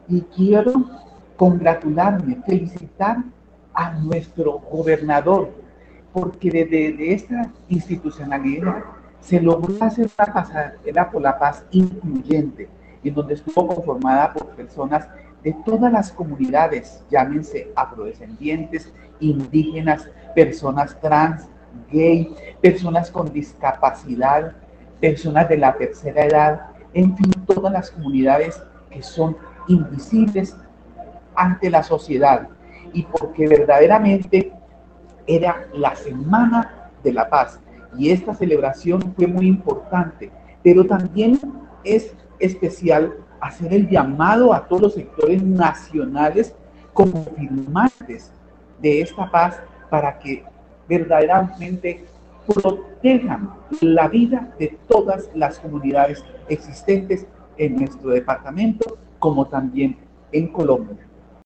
Y quiero congratularme, felicitar a nuestro gobernador, porque desde esta institucionalidad se logró hacer una pasarela por la paz incluyente, en donde estuvo conformada por personas de todas las comunidades, llámense afrodescendientes, indígenas, personas trans, gay, personas con discapacidad, personas de la tercera edad, en fin, todas las comunidades que son invisibles ante la sociedad, y porque verdaderamente era la Semana de la Paz y esta celebración fue muy importante, pero también es especial hacer el llamado a todos los sectores nacionales como firmantes de esta paz para que verdaderamente protejan la vida de todas las comunidades existentes en nuestro departamento como también en Colombia.